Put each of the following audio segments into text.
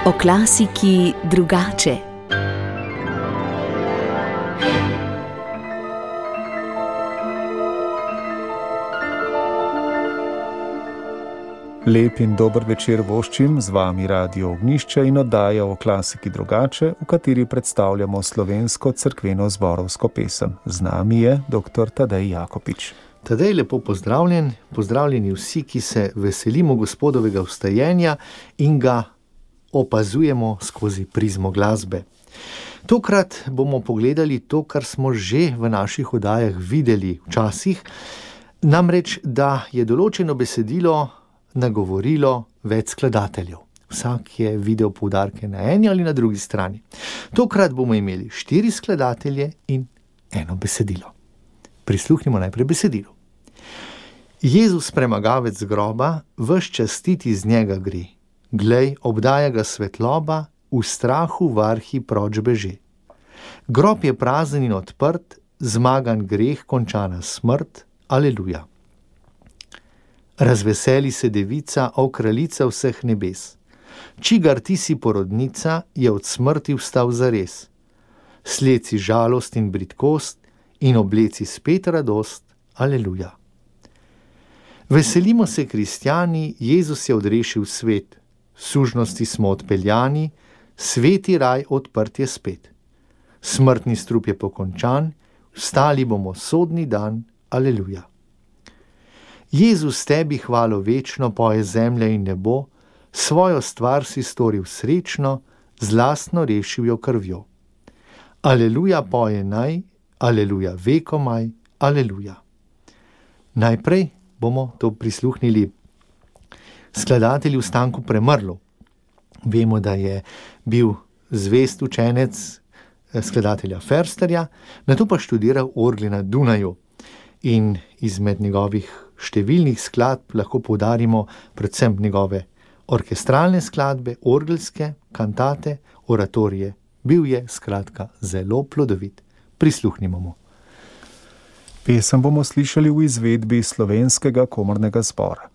O klasiki drugače. Lep in dober večer voščim, z vami Radio Ognjišče in oddaja O klasiki drugače, v kateri predstavljamo slovensko cerkveno zborovsko pesem. Z nami je dr. Tadej Jakopič. Tadej, lepo pozdravljen, pozdravljeni vsi, ki se veselimo Gospodovega vstajenja in ga opazujemo skozi prizmo glasbe. Tokrat bomo pogledali to, kar smo že v naših oddajah videli včasih, namreč, da je določeno besedilo nagovorilo več skladateljev. Vsak je videl poudarke na eni ali na drugi strani. Tokrat bomo imeli 4 skladatelje in eno besedilo. Prisluhnimo najprej besedilu. Jezus, premagavec groba, ves častiti z njega gre. Glej, obdaja ga svetloba, v strahu varhi proč beže. Grob je prazen in odprt, zmagan greh, končana smrt, aleluja. Razveseli se devica, o kraljica vseh nebes. Čigar ti si porodnica, je od smrti vstal zares. Sleci žalost in bridkost in obleci spet radost, aleluja. Veselimo se, kristjani, Jezus je odrešil svet. Sužnosti smo odpeljani, sveti raj odprt je spet. Smrtni strup je pokončan, vstali bomo sodni dan, aleluja. Jezus, tebi hvalo večno, poje zemlja in nebo, svojo stvar si storil srečno, zlastno rešil jo krvjo. Aleluja poje naj, aleluja vekomaj, aleluja. Najprej bomo to prisluhnili skladatelju Stanku Premrlu. Vemo, da je bil zvest učenec skladatelja Fersterja, nato pa študiral orgli na Dunaju in izmed njegovih številnih skladb lahko poudarimo predvsem njegove orkestralne skladbe, orgelske, kantate, oratorije. Bil je, skratka, zelo plodovit. Prisluhnimo mu. Pesem bomo slišali v izvedbi Slovenskega komornega zbora.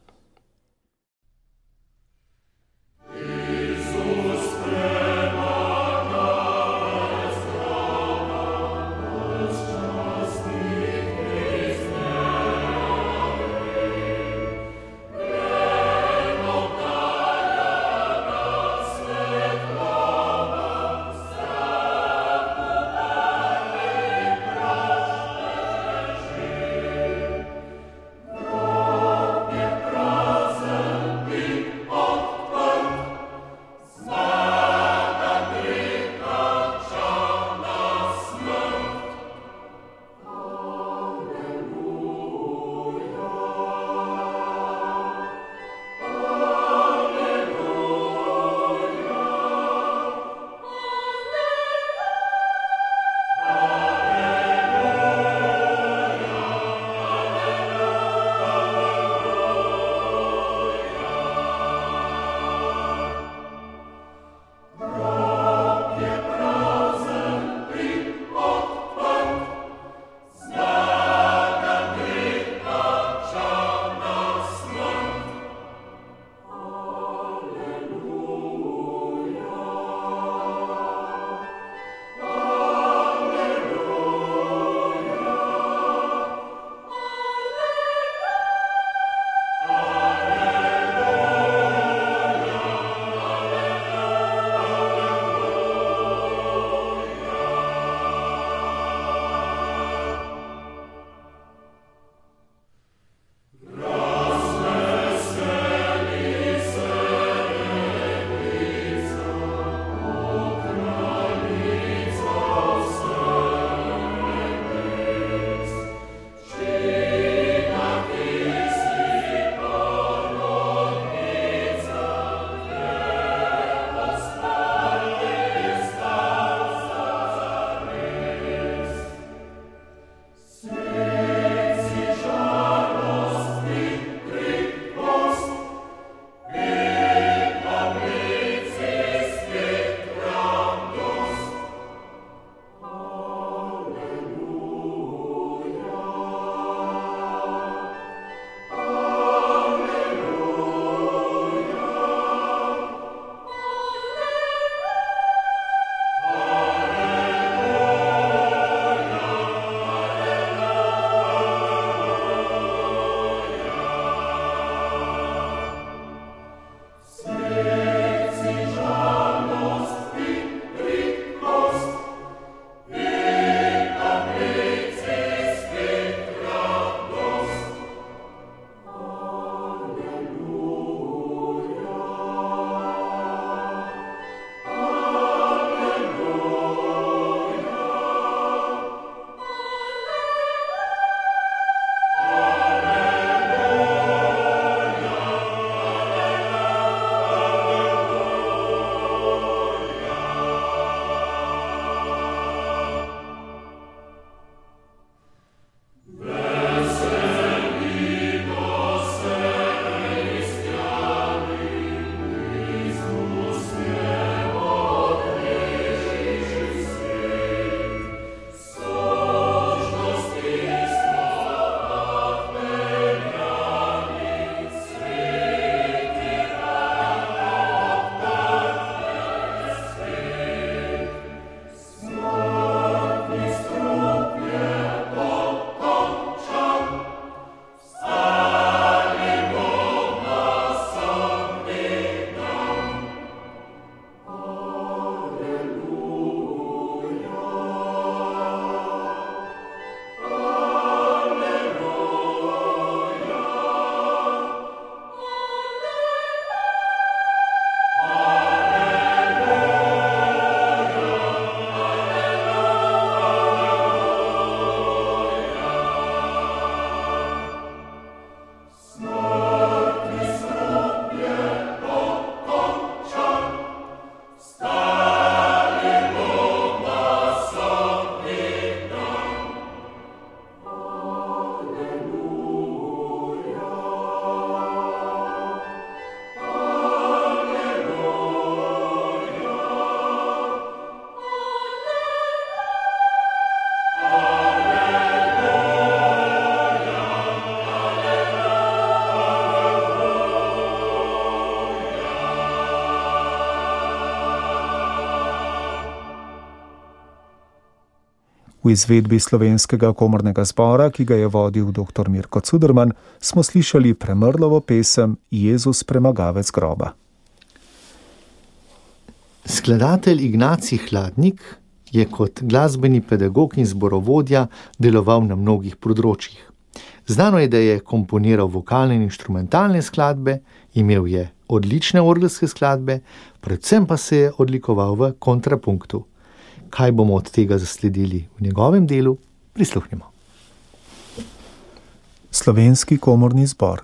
Pro V izvedbi Slovenskega komornega zbora, ki ga je vodil dr. Mirko Cuderman, smo slišali Premrlovo pesem Jezus premagavec groba. Skladatelj Ignacij Hladnik je kot glasbeni pedagog in zborovodja deloval na mnogih področjih. Znano je, da je komponiral vokalne in inštrumentalne skladbe, imel je odlične orgelske skladbe, predvsem pa se je odlikoval v kontrapunktu. Kaj bomo od tega zasledili v njegovem delu, prisluhnimo. Slovenski komorni zbor.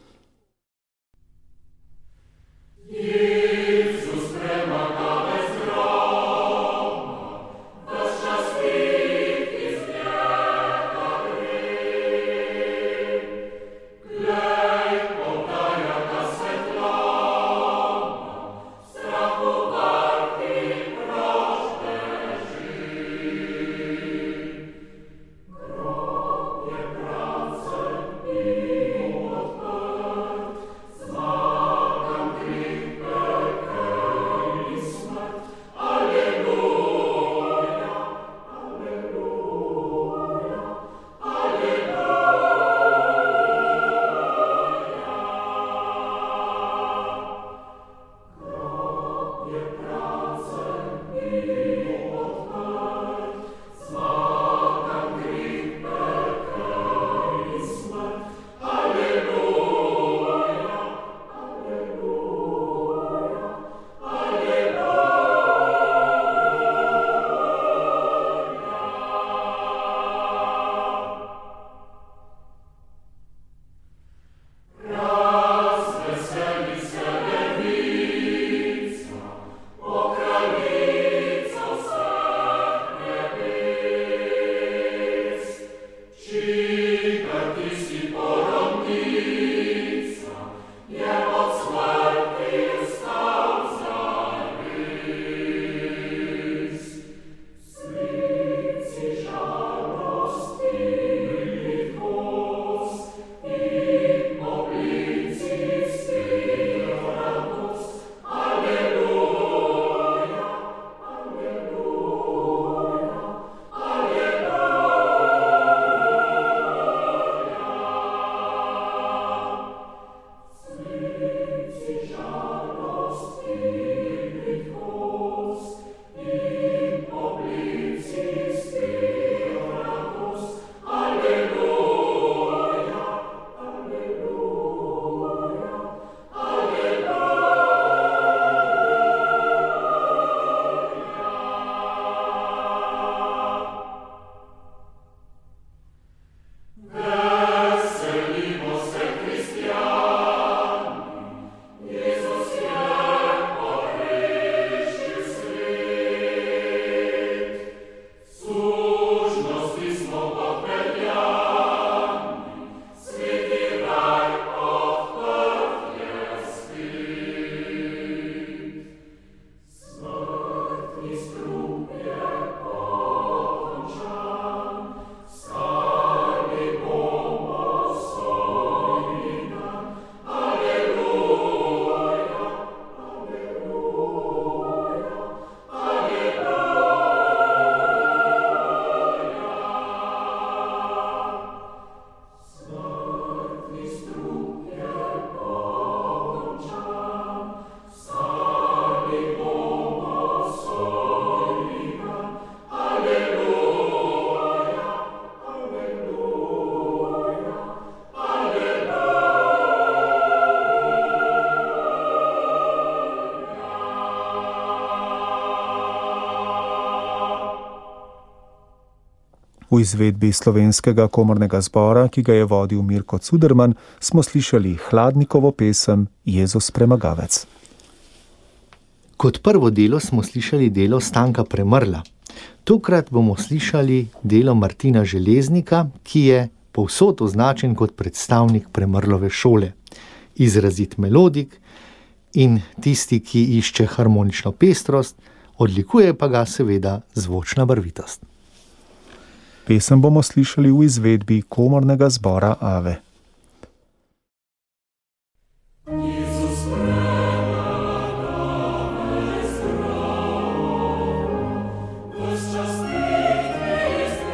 V izvedbi Slovenskega komornega zbora, ki ga je vodil Mirko Cuderman, smo slišali Hladnikovo pesem Jezus premagavec. Kot prvo delo smo slišali delo Stanka Premrla. Tokrat bomo slišali delo Martina Železnika, ki je povsod označen kot predstavnik Premrlove šole. Izrazit melodik in tisti, ki išče harmonično pestrost, odlikuje pa ga seveda zvočna barvitost. Pesem bomo slišali v izvedbi komornega zbora Ave. Ves čas ti Krist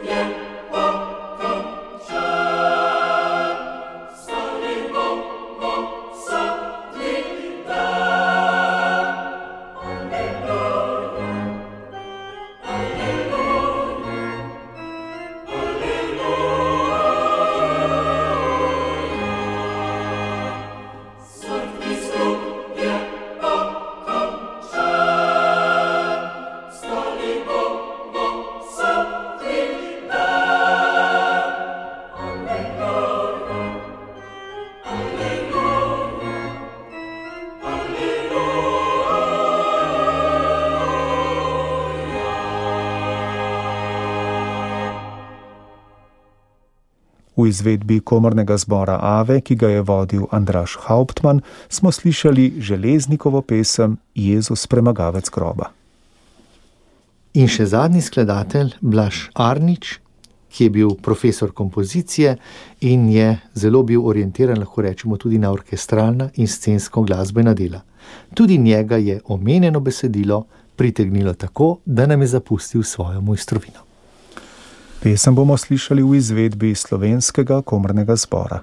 V izvedbi komornega zbora Ave, ki ga je vodil Andraž Hauptmann, smo slišali Železnikovo pesem Jezus premagavec groba. In še zadnji skladatelj, Blaž Arnič, ki je bil profesor kompozicije in je zelo bil orientiran, lahko rečemo, tudi na orkestralna in scensko glasbena dela. Tudi njega je omenjeno besedilo pritegnilo tako, da nam je zapustil svojo mojstrovino. Pesem bomo slišali v izvedbi Slovenskega komornega zbora.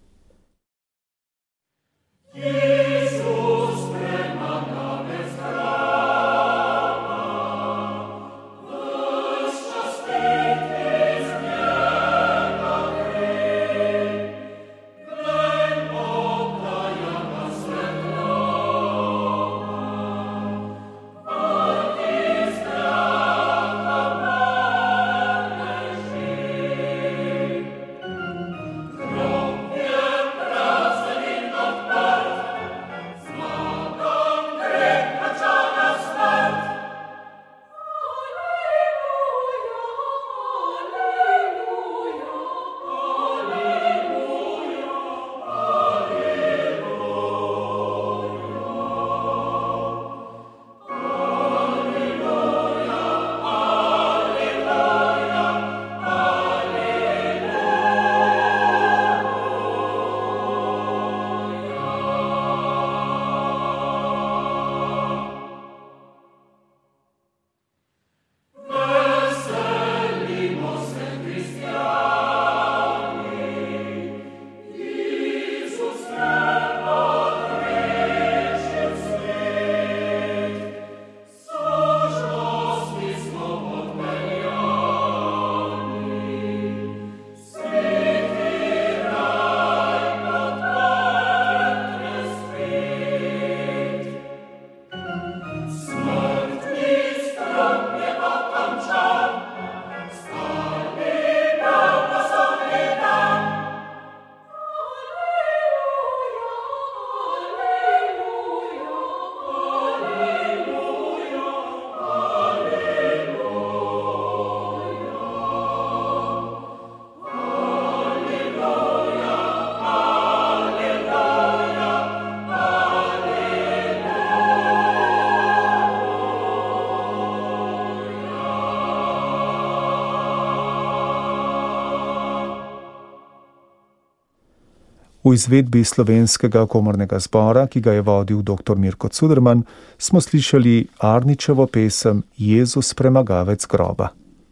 V izvedbi Slovenskega komornega zbora, ki ga je vodil dr. Mirko Cuderman, smo slišali Arničevo pesem Jezus premagavec groba.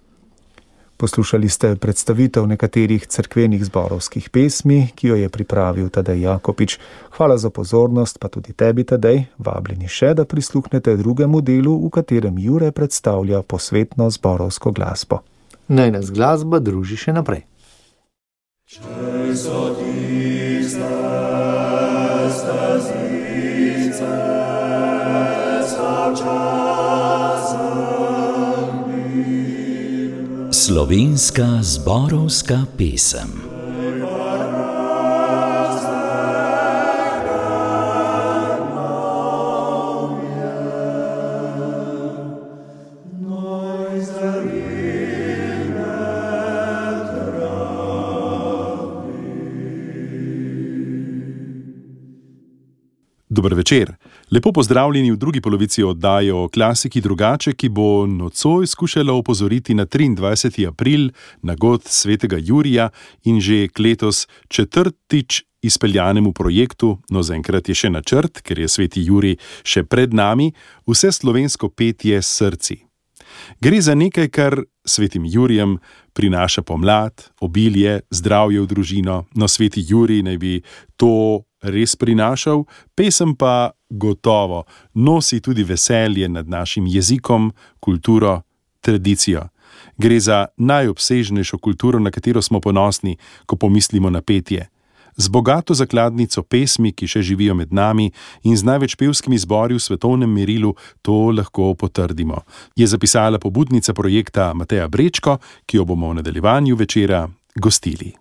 Poslušali ste predstavitev nekaterih cerkvenih zborovskih pesmi, ki jo je pripravil Tadej Jakopič. Hvala za pozornost, pa tudi tebi, Tadej. Vabljeni še, da prisluhnete drugemu delu, v katerem Jure predstavlja posvetno zborovsko glasbo. Naj nas glasba druži še naprej. Slovenska zborovska pesem. Dober večer. Lepo pozdravljeni v drugi polovici oddaje o klasiki drugače, ki bo nocoj skušala opozoriti na 23. april, na god svetega Jurija in že letos četrtič izpeljanemu projektu, no zaenkrat je še načrt, ker je sveti Jurij še pred nami, vse slovensko petje s srci. Gre za nekaj, kar svetim Jurijem prinaša pomlad, obilje, zdravje v družino, no sveti Jurij naj bi to res prinašal, pesem pa gotovo nosi tudi veselje nad našim jezikom, kulturo, tradicijo. Gre za najobsežnejšo kulturo, na katero smo ponosni, ko pomislimo na petje. Z bogato zakladnico pesmi, ki še živijo med nami, in z največ pevskimi zbori v svetovnem merilu to lahko potrdimo, je zapisala pobudnica projekta Mateja Brečko, ki jo bomo v nadaljevanju večera gostili.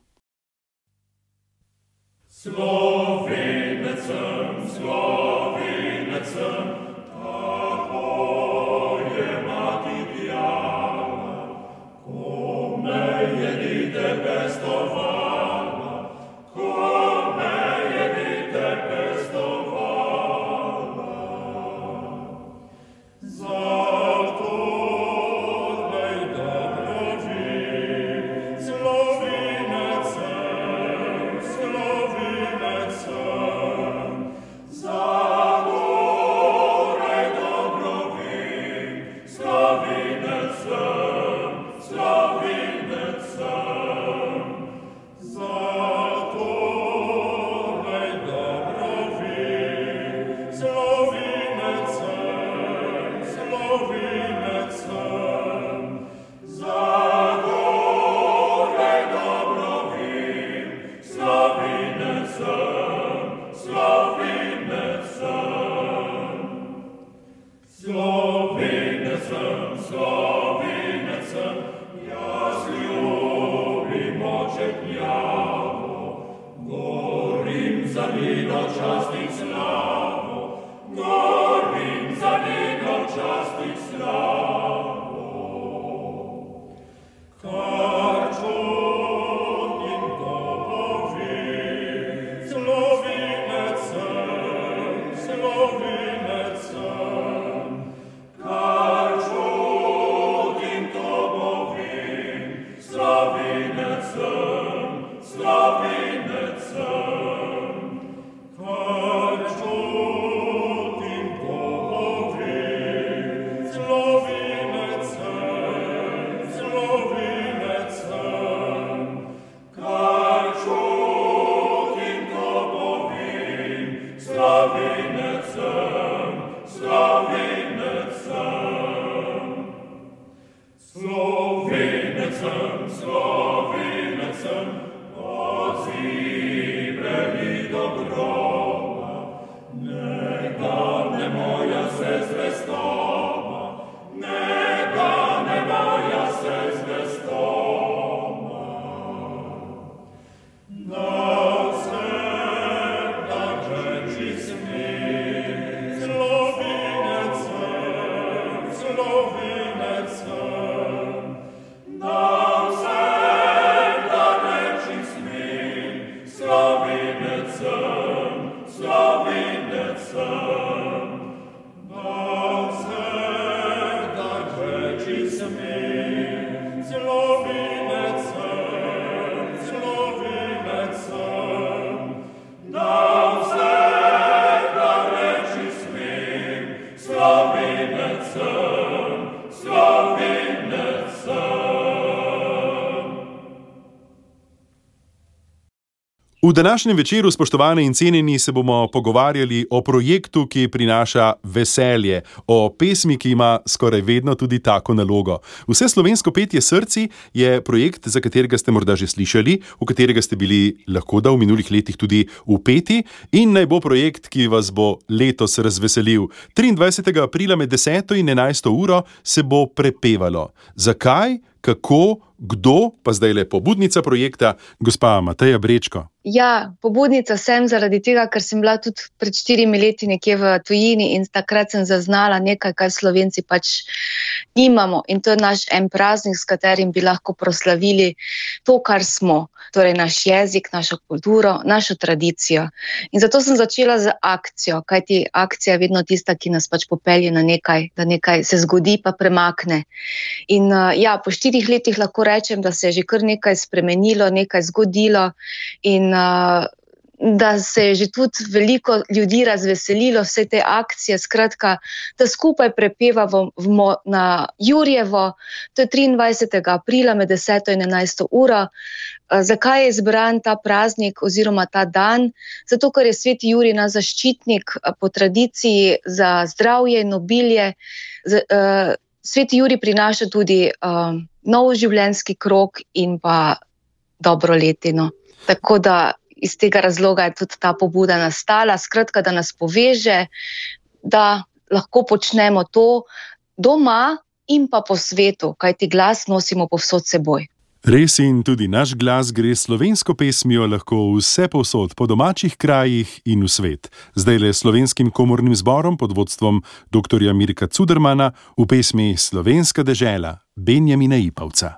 V današnjem večeru, spoštovane in cenjeni, se bomo pogovarjali o projektu, ki prinaša veselje, o pesmi, ki ima skoraj vedno tudi tako nalogo. Vse slovensko petje srci je projekt, za katerega ste morda že slišali, v katerega ste bili lahko da v minulih letih tudi vpeti, in naj bo projekt, ki vas bo letos razveselil. 23. aprila med 10. in 11. uro se bo prepevalo. Zakaj, kako, kdo, pa zdaj le pobudnica projekta, gospa Mateja Brečko. Ja, pobudnica sem zaradi tega, ker sem bila tudi pred 4 leti nekje v tujini in takrat sem zaznala nekaj, kar Slovenci pač nimamo, in to je naš en praznik, s katerim bi lahko proslavili to, kar smo, torej naš jezik, našo kulturo, našo tradicijo. In zato sem začela z akcijo, kajti akcija je vedno tista, ki nas pač popelje na nekaj, da nekaj se zgodi pa premakne. In ja, po 4 letih lahko rečem, da se je že kar nekaj spremenilo, nekaj zgodilo in da se je že tudi veliko ljudi razveselilo vse te akcije, skratka, da skupaj prepevamo na Jurjevo, to je 23. aprila med 10. in 11. uro. Zakaj je izbran ta praznik oziroma ta dan? Zato, ker je sveti Jurij naš zaščitnik po tradiciji za zdravje in obilje. Sveti Jurij prinaša tudi nov življenjski krog in pa dobro letino. Tako da iz tega razloga je tudi ta pobuda nastala, skratka, da nas poveže, da lahko počnemo to doma in pa po svetu, kajti glas nosimo povsod seboj. Res in tudi naš glas gre slovensko pesmijo lahko vse povsod, po domačih krajih in v svet. Zdajle slovenskim komornim zborom pod vodstvom dr. Mirka Cudermana v pesmi Slovenska dežela Benjamina Ipavca.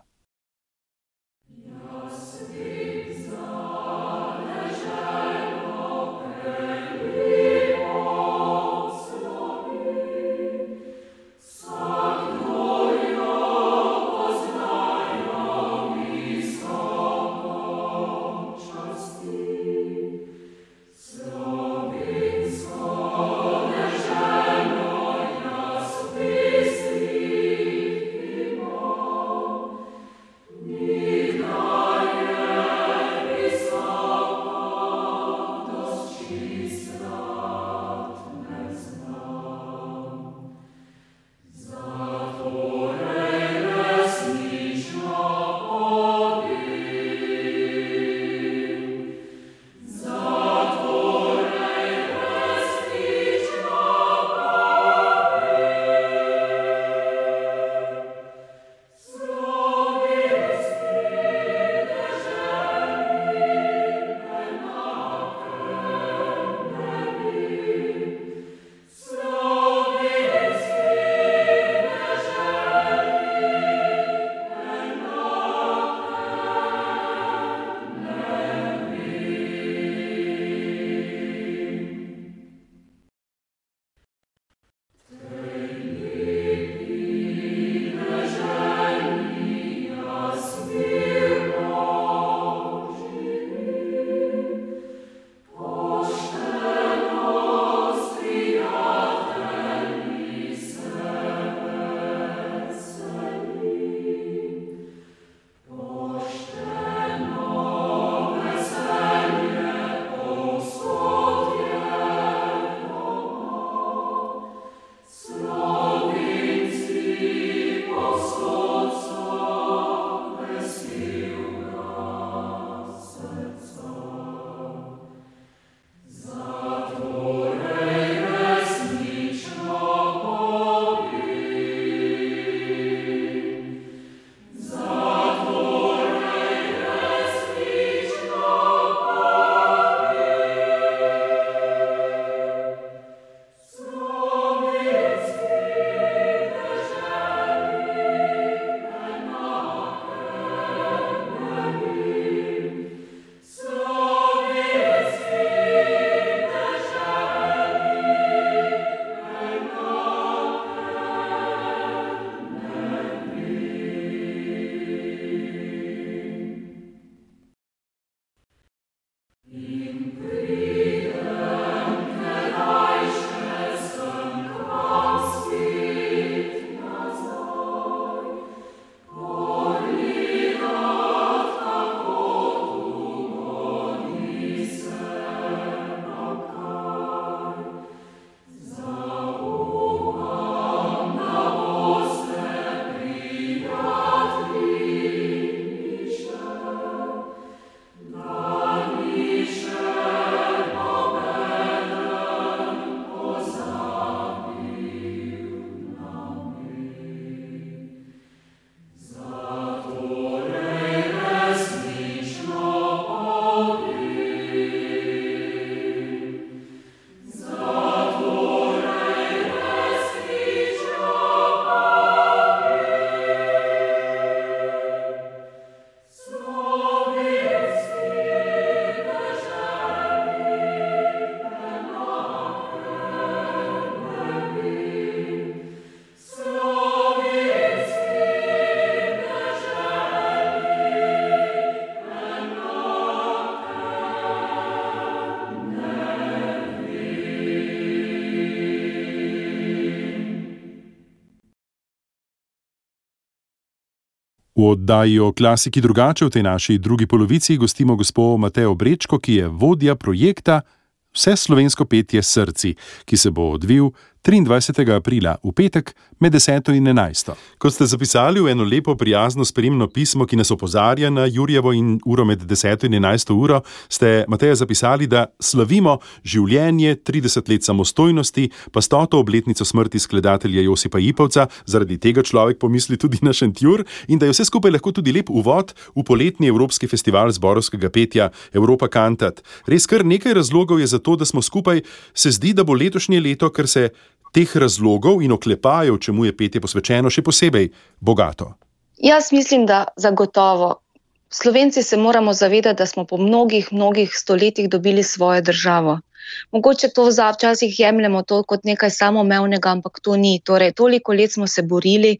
V oddaji o klasiki drugače v tej naši drugi polovici gostimo gospo Matejo Brečko, ki je vodja projekta Vseslovensko petje Srci, ki se bo odvil 23. aprila v petek med 10. in 11. Kot ste zapisali v eno lepo, prijazno spremno pismo, ki nas opozarja na Jurjevo in uro med 10. in 11. uro, ste, Mateja, zapisali, da slavimo življenje, 30 let samostojnosti, pa 100. obletnico smrti skladatelja Josipa Ipavca, zaradi tega človek pomisli tudi na Šentjur, in da je vse skupaj lahko tudi lep uvod v poletni evropski festival zborovskega petja Europa Cantat. Res kar nekaj razlogov je za to, da smo skupaj. Se zdi, da bo letošnje leto, ker se teh razlogov in oklepajev, čemu je petje posvečeno, še posebej bogato. Jaz mislim, da zagotovo. Slovenci se moramo zavedati, da smo po mnogih stoletjih dobili svojo državo. Mogoče to včasih jemljemo to kot nekaj samoumevnega, ampak to ni. Torej, toliko let smo se borili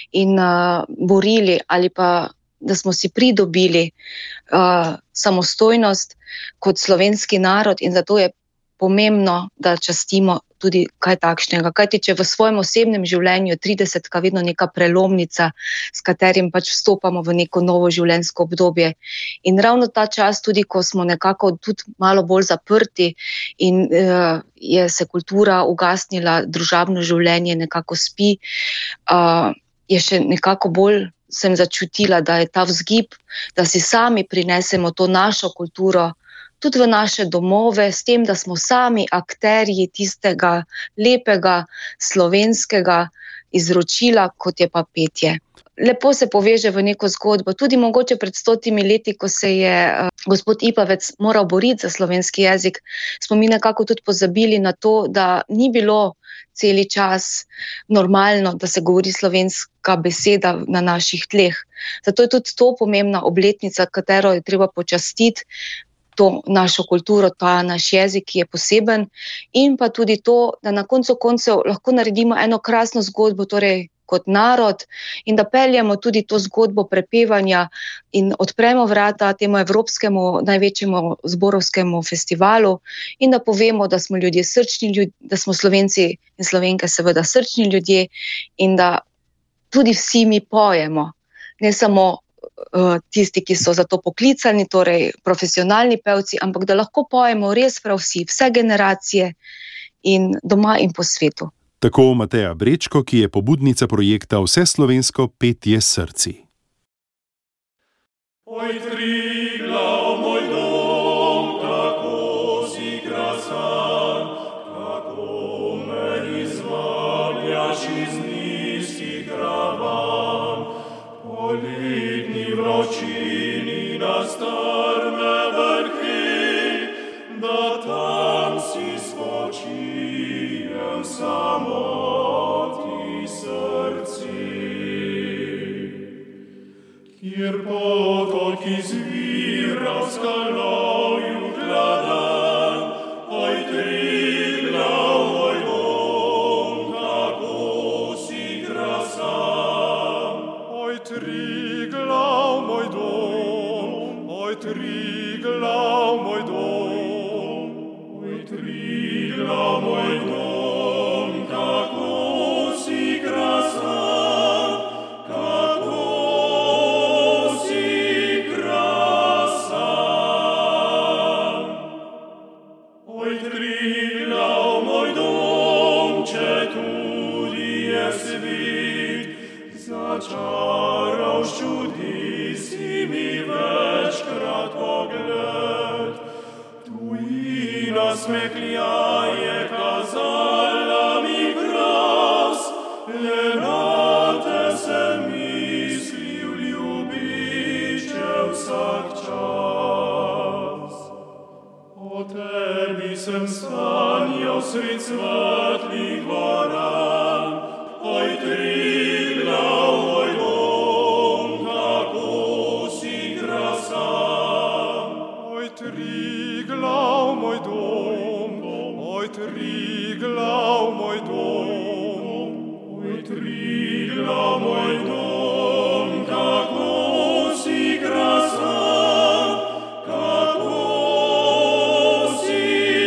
ali pa da smo si pridobili samostojnost kot slovenski narod, in zato je pomembno, da častimo tudi kaj takšnega. Kajti, če v svojem osebnem življenju 30 vedno neka prelomnica, s katerim pač vstopamo v neko novo življenjsko obdobje. In ravno ta čas, tudi ko smo nekako tudi malo bolj zaprti in je se kultura ugasnila, družabno življenje nekako spi, je še nekako bolj sem začutila, da je ta vzgib, da si sami prinesemo to našo kulturo tudi v naše domove, s tem, da smo sami akterji tistega lepega slovenskega izročila, kot je pa petje. Lepo se poveže v neko zgodbo. Tudi mogoče pred 100 leti, ko se je gospod Ipavec moral boriti za slovenski jezik, smo mi nekako tudi pozabili na to, da ni bilo celi čas normalno, da se govori slovenska beseda na naših tleh. Zato je tudi to pomembna obletnica, katero je treba počastiti, to našo kulturo, ta naš jezik, ki je poseben, in pa tudi to, da na koncu koncev lahko naredimo eno krasno zgodbo, torej kot narod, in da peljemo tudi to zgodbo prepevanja in odpremo vrata temu evropskemu največjemu zborovskemu festivalu in da povemo, da smo ljudje srčni ljudje, da smo Slovenci in Slovenke seveda srčni ljudje in da tudi vsi mi pojemo, ne samo tisti, ki so za to poklicani, torej profesionalni pevci, ampak da lahko pojemo res prav vsi, vse generacije in doma in po svetu. Tako Mateja Brečko, ki je pobudnica projekta Vseslovensko petje Srci. Oj, Triglav, moj dom, kako si krasan, kako me izvabljaš iz nizkih ravan, po letni vročini na strme vrhi, da tam si spočijem samotni srci. Kjer potok izvira v skalovju gladan, oj, Triglav, moj dom, kako si krasan. Oj, Triglav, moj dom, oj, Triglav, moj dom, oj, Triglav, moj dom, kako si krasan, kako si krasan. Oj, Triglav, moj dom, če tudi je svet začaral s čudi, si mi večkrat pogled. Tujina smehljaje kazala mi gras, le na te se mislil ljubiče vsak čas. O tebi sem sanjal sred svetlih dvoran, oj, Triglav, moj dom, kako si krasan. Oj, Triglav, moj dom, oj, Triglav, moj dom, oj, Triglav, moj dom, kako si krasan, kako si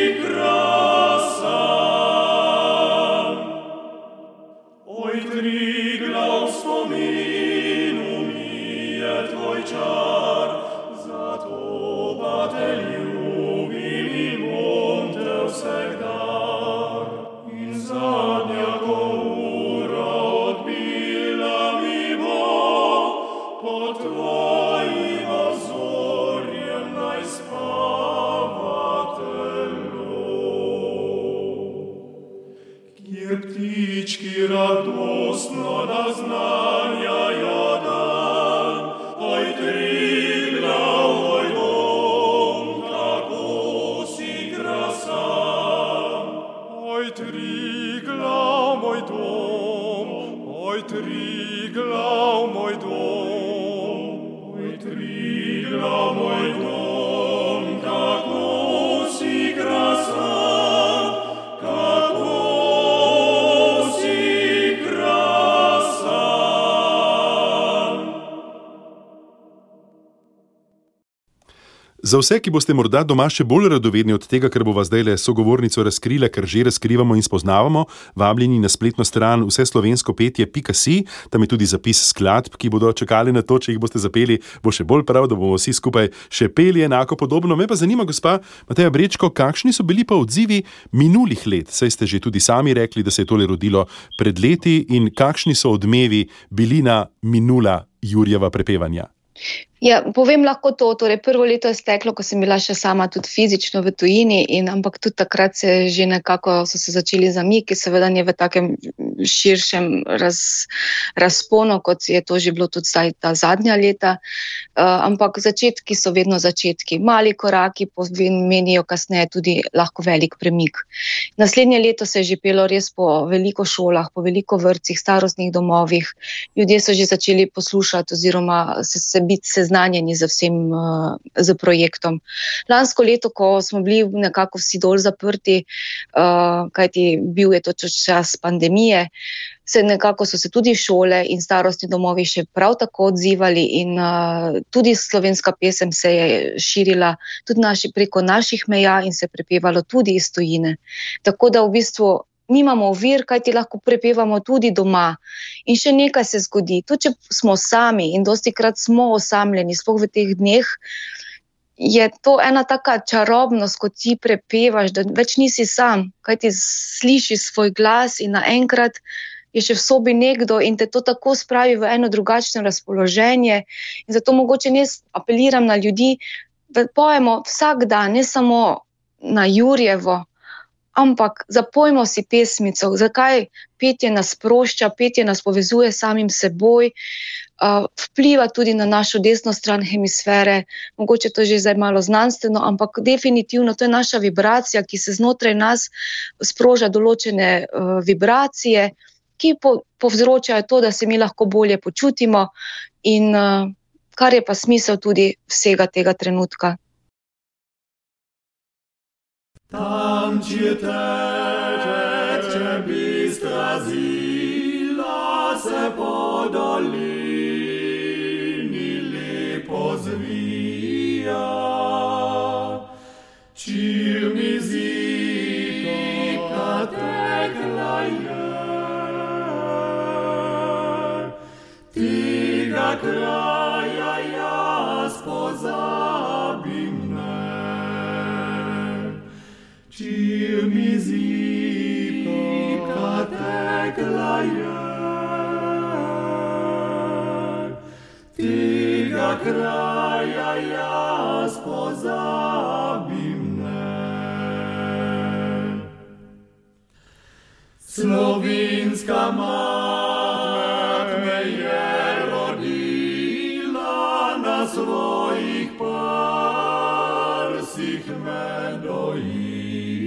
krasan. Oj, Triglav, v spominu mi ptički radosno naznanjajo dan, oj Triglav, moj dom, kako si krasan. Oj Triglav, moj dom, oj Triglav, moj dom, oj Triglav, moj dom, kako si krasan, kako si krasan. Za vse, ki boste morda doma še bolj radovedni od tega, ker bova zdajle sogovornico razkrila, ker že razkrivamo in spoznavamo, vabljeni na spletno stran vseslovenskopetje.si, tam je tudi zapis skladb, ki bodo čakali na to, če jih boste zapeli, bo še bolj prav, da bomo vsi skupaj še peli enako podobno. Me pa zanima, gospa Mateja Brečko, kakšni so bili pa odzivi minulih let? Saj ste že tudi sami rekli, da se je tole rodilo pred leti, in kakšni so odmevi bili na minula Jurijeva prepevanja? Ja, povem lahko to, torej prvo leto je steklo, ko sem bila še sama tudi fizično v tujini, ampak tudi takrat so se začeli zamiki, seveda ne v takem širšem razponu, kot je to že bilo tudi zdaj ta zadnja leta, ampak začetki so vedno začetki. Mali koraki pomenijo kasneje tudi lahko velik premik. Naslednje leto se je že pelo res po veliko šolah, po veliko vrtcih, starostnih domovih. Ljudje so že začeli poslušati oziroma se biti seznanjeni z vsem z projektom. Lansko leto, ko smo bili nekako vsi dol zaprti, kajti bil je to čas pandemije, so se tudi šole in starostni domovi še prav tako odzivali in tudi slovenska pesem se je širila tudi preko naših meja in se prepevalo tudi iz tujine. Tako da v bistvu nimamo ovir, kajti lahko prepevamo tudi doma. In še nekaj se zgodi, tudi če smo sami in dostikrat smo osamljeni, sploh v teh dneh, je to ena taka čarobnost, ko ti prepevaš, da več nisi sam, kajti slišiš svoj glas in naenkrat je še v sobi nekdo in te to tako spravi v eno drugačno razpoloženje. In zato mogoče jaz apeliram na ljudi, da pojemo vsak dan, ne samo na Jurijevo, ampak zapojmo si pesmico. Zakaj? Petje nas sprošča, petje nas povezuje samim seboj, vpliva tudi na našo desno stran hemisfere. Mogoče to je že zdaj malo znanstveno, ampak definitivno to je naša vibracija, ki se znotraj nas sproža določene vibracije, ki povzročajo to, da se mi lahko bolje počutimo in kar je pa smisel tudi vsega tega trenutka. Tam, kjer teče bistra zila, se po dolini lepo zvija. Čil mi zika tekla je, tega kraja jaz pozabim ne. Čil mi zika tekla je, tega kraja jaz pozabim ne. Slovenska mat me je rodila, na svojih prsih me dojila.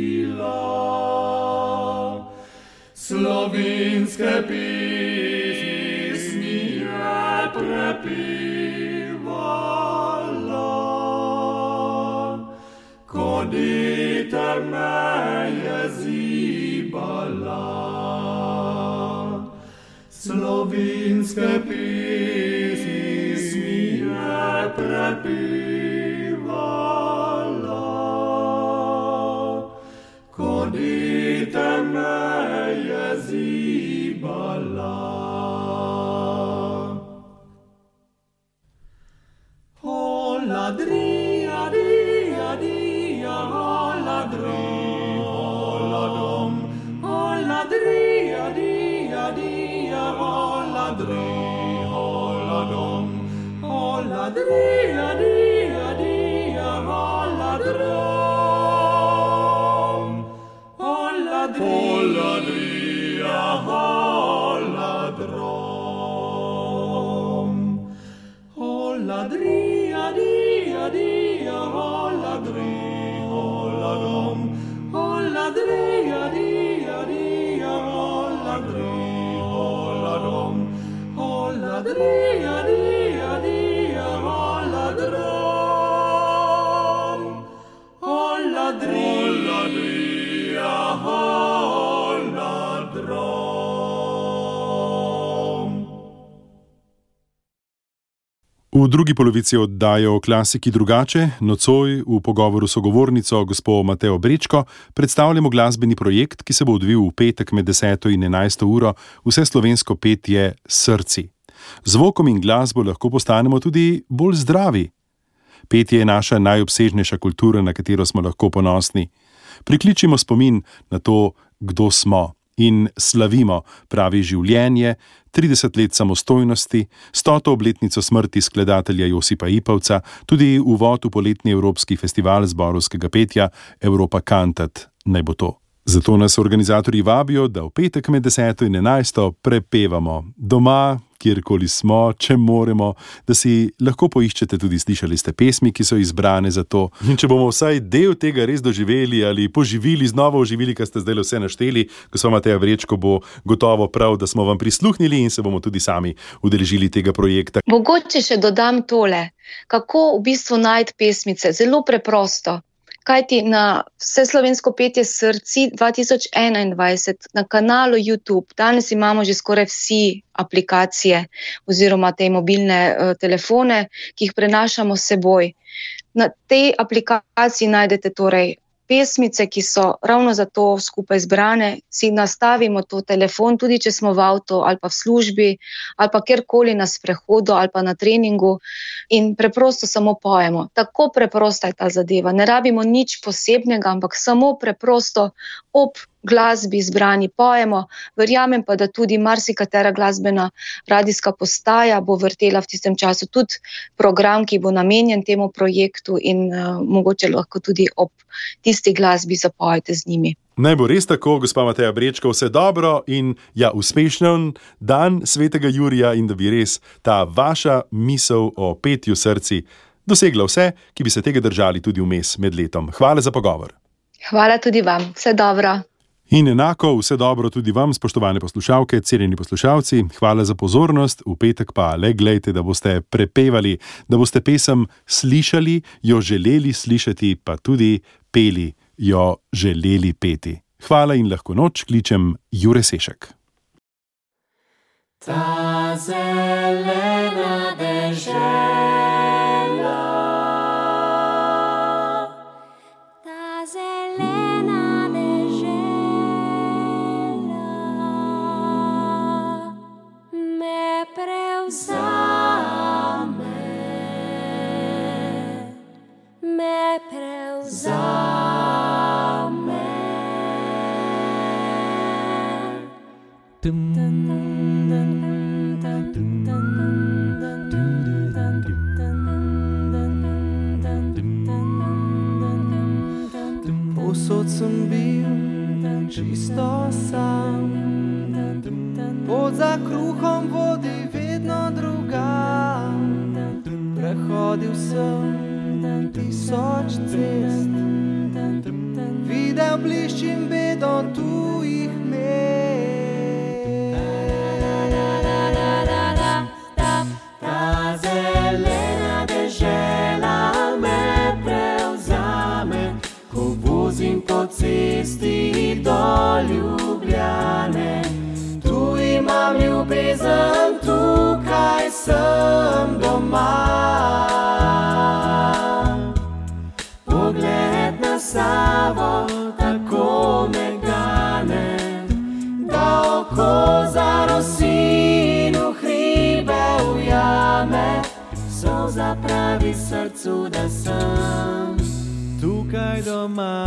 Slovenske pesmi je prepevala, ko dete me je zibala. Slovenske pesmi je prepevala, ko dete me je zibala. Hola dria, dia, dia, hola dri, hola dom, hola dria, dia, dia, hola dri, hola dom, hola dria, dia, dia, hola drom, hola dria, hola drugi polovici oddaje o klasiki drugače, nocoj v pogovoru s sogovornico gospo Mateo Brečko predstavljamo glasbeni projekt, ki se bo odvil v petek med 10. in 11. uro, vse slovensko petje Srci. Z zvokom in glasbo lahko postanemo tudi bolj zdravi. Petje je naša najobsežnejša kultura, na katero smo lahko ponosni. Prikličimo spomin na to, kdo smo in slavimo pravi življenje, 30 let samostojnosti, 100. obletnico smrti skladatelja Josipa Ipavca, tudi uvod v poletni evropski festival zborovskega petja Europa Cantat naj bo to. Zato nas organizatorji vabijo, da v petek med 10. in 11. prepevamo doma, kjerkoli smo, če moremo, da si lahko poiščete tudi slišali ste pesmi, ki so izbrane za to. In če bomo vsaj del tega res doživeli ali poživili, znova oživili, kar ste zdaj vse našteli, gospa Mateja Brečko, bo gotovo prav, da smo vam prisluhnili in se bomo tudi sami udeležili tega projekta. Mogoče še dodam tole, kako v bistvu najti pesmice, zelo preprosto. Kajti na vseslovensko petje Srci 2021 na kanalu YouTube, danes imamo že skoraj vsi aplikacije oziroma te mobilne telefone, ki jih prenašamo s seboj. Na tej aplikaciji najdete torej pesmice, ki so ravno zato skupaj zbrane, si nastavimo to telefon, tudi če smo v avtu ali pa v službi ali pa kjerkoli na sprehodu ali pa na treningu in preprosto samo pojemo. Tako preprosta je ta zadeva. Ne rabimo nič posebnega, ampak samo preprosto ob glasbi zbrani pojemo. Verjamem pa, da tudi marsikatera glasbena radijska postaja bo vrtela v tistem času tudi program, ki bo namenjen temu projektu in mogoče lahko tudi ob tisti glasbi zapojete z njimi. Naj bo res tako, gospa Mateja Brečko, vse dobro in uspešen dan svetega Jurija in da bi res ta vaša misel o petju Srci dosegla vse, ki bi se tega držali tudi vmes med letom. Hvala za pogovor. Hvala tudi vam. Vse dobro. In enako vse dobro tudi vam, spoštovane poslušalke, cenjeni poslušalci. Hvala za pozornost, v petek pa le glejte, da boste prepevali, da boste pesem slišali, jo želeli slišati, pa tudi peli, jo želeli peti. Hvala in lahko noč, kličem Jure Sešek. Ta zelena dežela, ta zelena dežela me prevzame, me prevzame. Povsod sem bil čisto sam, pot za kruhom vodi vedno drugam. Prehodil sem 1000 cest, videl blišč in bedo tujih mest. Ta zelena dežela me prevzame, ko vozim po cesti do Ljubljane. Tu imam ljubezen, tukaj sem doma. Pogled na Savo tako me gane, da oko zarosi in v hribe ujame. Solza pravi srcu, da sem Tukaj doma,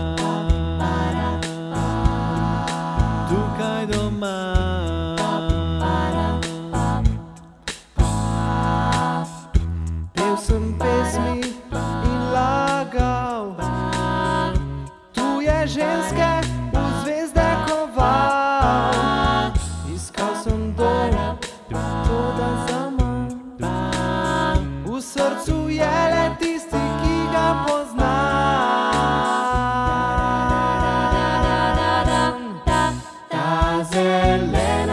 tukaj doma. Pel sem pesmi in lagal, tuje ženske v zvezde koval. Iskal sem dom, toda zaman, v srcu je le tisti, ki ga poznam. ta zelena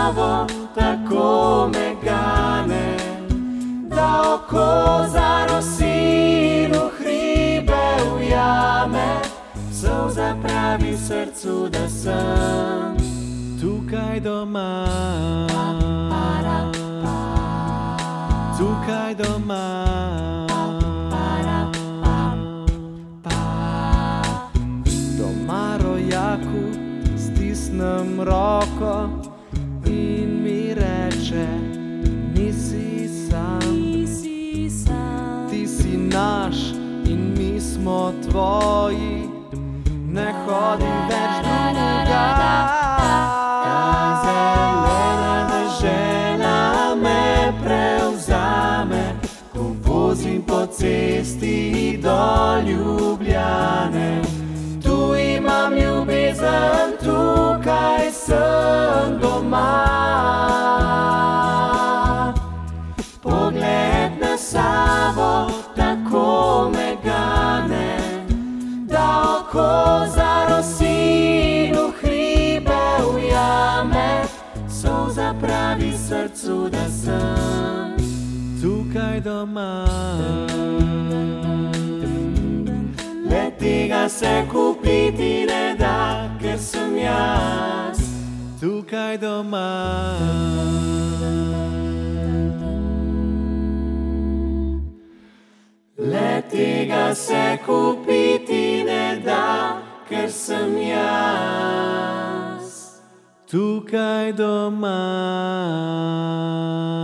Savo tako me gane, da oko zarosi in v hribe ujame, solza pravi srcu, da sem tukaj doma, tukaj doma. Doma rojaku stisnem roko in mi reče, nisi sam, ti si naš in mi smo tvoji, ne hodim več drugam. Ta zelena dežela me prevzame, ko vozim po cesti do Ljubljane. Tu imam ljubezen, tukaj sem doma. Pogled na Savo tako me gane, da oko zarosi in v hribe ujame, solza pravi srcu, da sem tukaj doma. Le tega se kupiti ne da, ker sem jaz tukaj doma. Le tega se kupiti ne da, ker sem jaz tukaj doma.